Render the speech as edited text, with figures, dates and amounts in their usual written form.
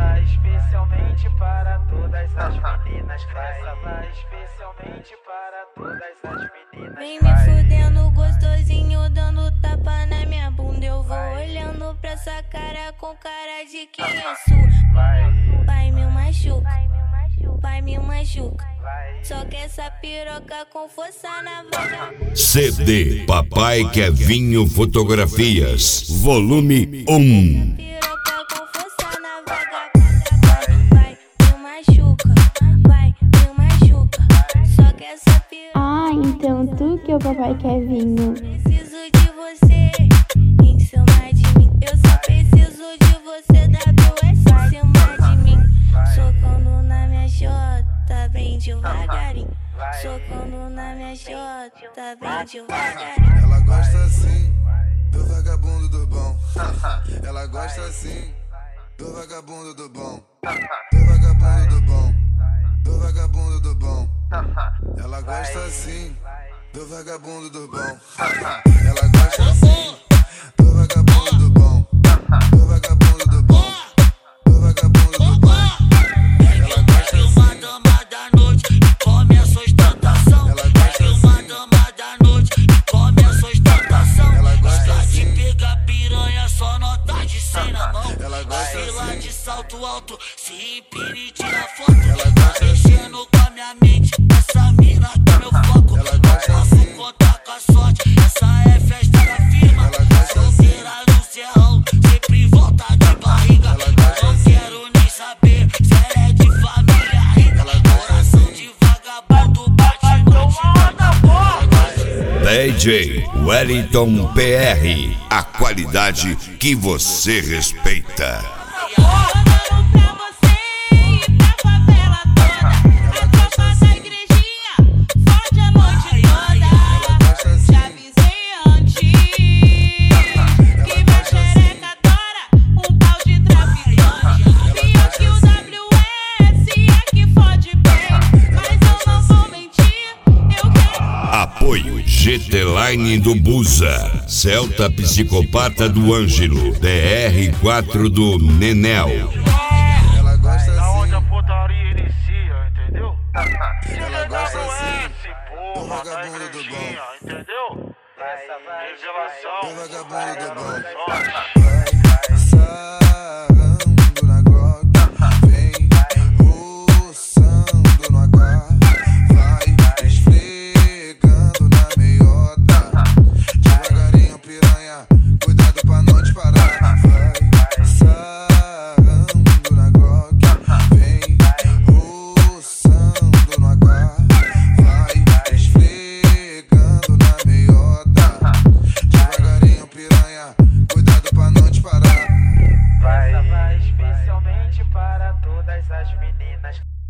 vai especialmente para todas as meninas. Essa vai especialmente para todas as meninas. Vem me fudendo gostosinho, dando tapa na minha bunda. Eu vou olhando pra essa cara com cara de quem é sua. Vai me machuca, vai me machuca. Só que essa piroca com força na vaga. CD Papai Kevinho Fotografias, volume 1. Piroca com força na vaga. Vai me machuca, vai me machuca. Só que essa piroca. Ah, então tu que é o Papai Kevinho. Preciso de você em cima de mim. Eu só preciso de você, WS em cima de mim. Socando na minha xota, bem devagarinho. Socando na minha xota, bem devagarinho. Ela gosta assim, do vagabundo do bom. Ela gosta assim, do vagabundo do bom. Do vagabundo do bom, do vagabundo do bom. Ela gosta assim, do vagabundo do bom. Ela gosta assim, do vagabundo do bom. Do vagabundo do bom, do vagabundo do bom. Ela gosta assim. Uma dama da noite e come a sua ostentação. Ela gosta assim. Uma dama da noite e come a sua ostentação. Ela gosta Está de assim. pegar piranha, só nota de 100 na mão. Ela gosta Vai lá assim. de salto alto, se empina e tira foto. Ela gosta Tá mexendo com a minha mente, essa mina tá meu foco. Ela gosta Posso assim. contar com a sorte, essa é festa da firma. Ela gosta assim. Solteira no serrão, sempre volta de barriga. Ela gosta Não assim. quero nem saber se ela é de família rica. Ela gosta Coração assim. de vagabundo bate DJ Wellington PR, a qualidade que você respeita. Falando pra você e pra favela toda. A tropa da igrejinha fode a noite toda. Já avisei antes que minha xereca adora um tal de traficante. Pior que o WS é que fode bem, mas eu não vou mentir, eu quero. Apoio GT Line do Buza, Celta Psicopata do Ângelo, DR4 do Nenel. Ela gosta Da onde a assim. putaria inicia, entendeu? Ela gosta assim. Esse Do porra da vagabundo do igrejinha, bom. entendeu? Revelação. Do vagabundo do bom. Nossa. Vai sarrando na glock. Vem roçando no AK. Vai esfregando na meiota. Devagarinho, piranha, cuidado pra não te parar. Vai sarrando na glock. Vem roçando no AK. Vai esfregando na meiota. Devagarinho, piranha, cuidado pra não te parar. Essa vai especialmente para todas as meninas.